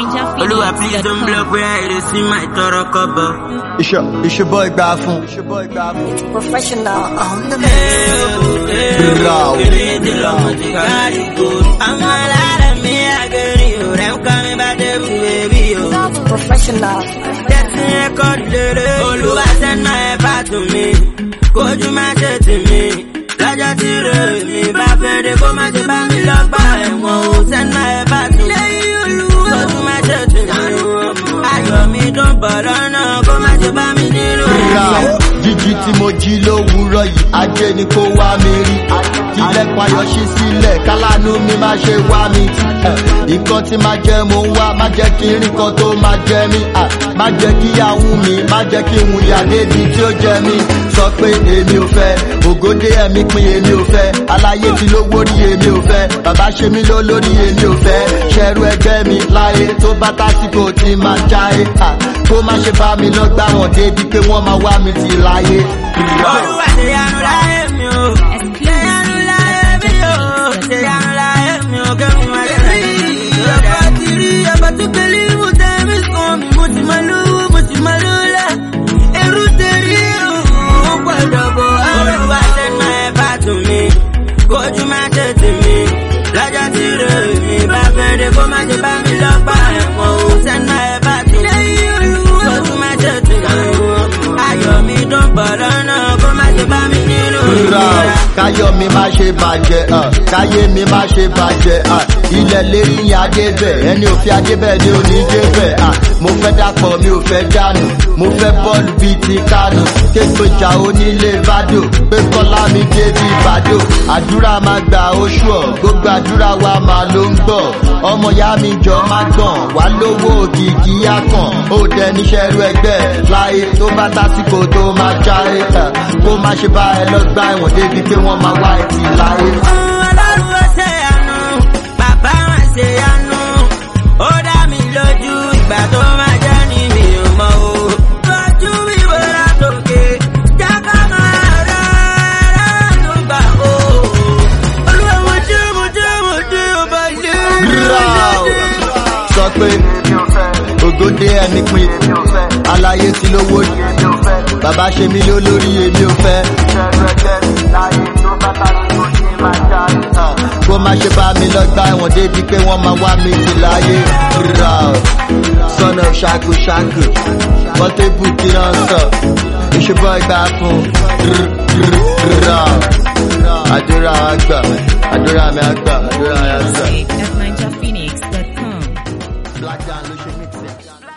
Oluwa, please don't block where I see my Toro cover. It's your boy Gafun. Professional on the Professional. Oluwa send my heart to me. Could you match it to me? Lọ́jọ́ tí rẹ̀ mi bá fẹ́rẹ̀ kó má ṣe bá mi lọ́gbà ẹ̀wọ̀n ò send my heart to me. Could you match it to me? Ayọ̀ mi tó ń bọ̀ lọ́nà kó má ṣe bá mi nínú ìyẹn. Jíjí tí mo jí lówùúrọ̀ yìí, ajé ni kó wá mi rí. Ilẹ̀ payọ̀ ṣí sílẹ̀, kálánú mi má ṣe wá mi. Nǹkan tí máa jẹ mo ń wá, má jẹ́ kí n rí kan tó máa jẹ mí. Má jẹ́ kí yàwó mi, má jẹ́ kí n wùyà débi tí ó jẹ mí. Sọ pé èmi ò fẹ́, ògòdé ẹ̀mí pin èmi ò fẹ́. Aláyé ti lówó rí èmi ò fẹ́. Bàbá ṣe mí lólórí èmi ò fẹ́. Ṣẹ̀rù ẹgbẹ́ mi láyé tó bá tásìkò tí máa jáyé. Kó má ṣe bá mi lọ́gbà wọn débi pé wọ́n máa wá mi ti láyé. Olúwa ṣe yanu láyé mi o. Ṣe yanu láyé mi o. Ṣe yanu láyé mi o. Kẹ́mi máa lè rí. Ọba ti rí, ọba tó kẹ́lí mo tẹ́ mi sùn mi. Mo ti máa lówó, mo ti máa lọ́lá. Ẹrú tẹ̀rí o, ó gbọ́dọ̀ bọ̀. Olúwa send my heart to me. Kojú máa ṣe tì mí. Lọ́jọ́ tí rẹ̀ mi bá fẹ́rẹ̀ kó má ṣe bá mi lọ́gbà ẹ̀wọ̀n ò send my heart to me. Kojú máa ṣe tì mí. Ayọ̀ mi tó ń bọ̀ lọ́nà kó má ṣe bá mi nínú ìlera. Káyọ̀ mi má ṣe bàjẹ́, káyé mi má ṣe bàjẹ́. Ilẹ̀ lérí yẹn adébẹ̀, ẹni ò fi adébẹ̀ ni ò ní débẹ̀. Mo fẹ́ dàpọ̀ mi ò fẹ́ dànù, mo fẹ́ bọ́ọ̀lù bíi ti Kánò. Kéèpéjà onílé Bádò, pé Kọ́lá mi dé bí Bàdó. Àdúrà máa gbà oṣù ọ̀, gbogbo àdúrà wa máa ló ń gbọ̀. Ọmọ ìyá mi jọ máa gbọ̀n, wá lówó òkìkí yá kàn. Ó dẹ níṣẹ́ rú ẹgbẹ́ láyé tó bá tásìkò tó máa jáde. Kó má ṣe bá ẹ lọ́gbà ẹ̀wọ̀n débi pé wọ́n máa wá ẹ ti láyé. Ọlọ́run ó ṣe àánú, bàbá wọn ṣe àánú. Ó dá mi lójú ìgbà tó máa jẹ́ ní mi ò mọ̀ o. Tọ́jú mi wò látòkè, jákà máa rẹ̀ ló gbà o. Olúwa mo jẹ́ ọba ilé. Sọ pé ògòdé ẹni pin, aláyé ti lówó rí. Bàbá ṣe mí lólórí èmi ò fẹ́. Kó má ṣe bá mi lọ́gbà ẹ̀wọ̀n débi pé wọ́n máa wá mi ti láyé. Sọ́nà ṣàkóṣàkó, Portable kí náà sọ. Ìṣubọ̀ ìgbà fún. Àdúrà àgbà, àdúrà mi àgbà, àdúrà mi àgbà. at NigerPhoenix.com. Black Dan ló ṣe mix it.